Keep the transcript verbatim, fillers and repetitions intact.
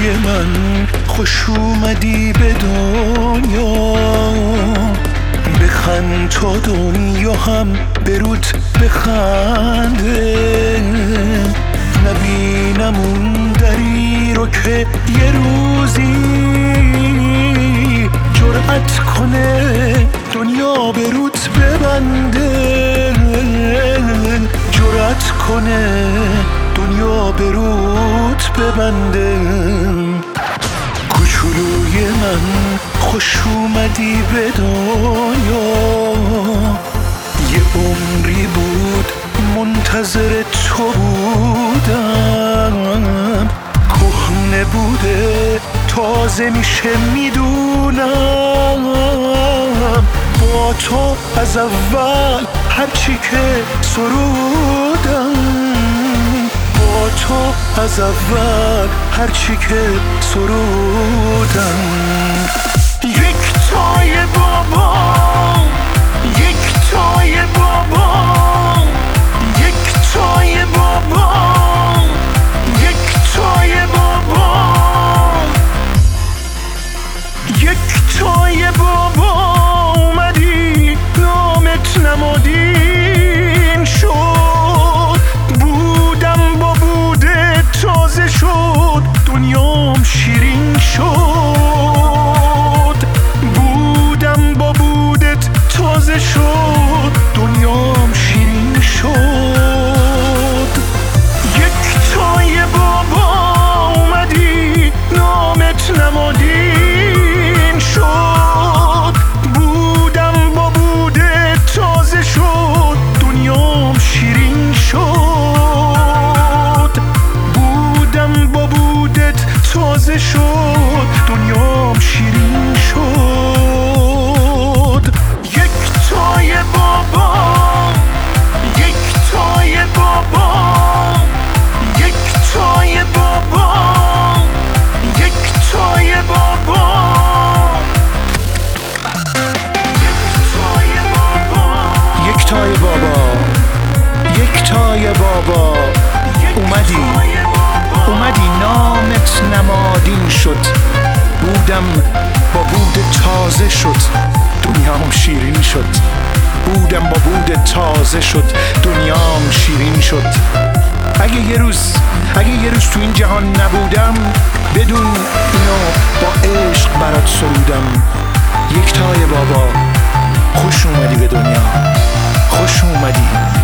کوچولوی من خوش اومدی به دنیا، بخند تا دنیا هم بروت بخنده، نبینم اون دری رو که یه روزی جرأت کنه دنیا بروت ببنده، جرأت کنه دنیا بروت ببنده. کوچولوی من خوش اومدی به دنیا، یه عمری بود منتظر تو بودم، کهنه بوده تازه میشه میدونم، با تو از اول هرچی که سرودم، با تو از اول هرچی که سرودم. یک تای بابا، یک تای بابا، یک تای بابا، یک تای بابا، یک تای بابا اومدی نامت نمادین شد، بودم با بوده تازه شد دنیام شیرین شد، بودم با بودت تازه شد دنیام شیرین شد. یک تای بابا اومدی نامت نمادین شد، بودم با بوده تازه شد دنیام شیرین شد، بودم با بودت تازه شد دنیام شیرین شد. یک تای بابا، یک تای بابا، یک تای بابا، یک تای بابا، یک تای بابا، یک تای بابا اومدی، اومدی نامت نمادین شد، بودم با بود تازه شد دنیام شیرین شد، بودم با بود تازه شد دنیام شیرین شد. اگه یه روز اگه یه روز تو این جهان نبودم، بدون اینو با عشق برات سرودم. یک تای بابا خوش اومدی به دنیا، خوش اومدی.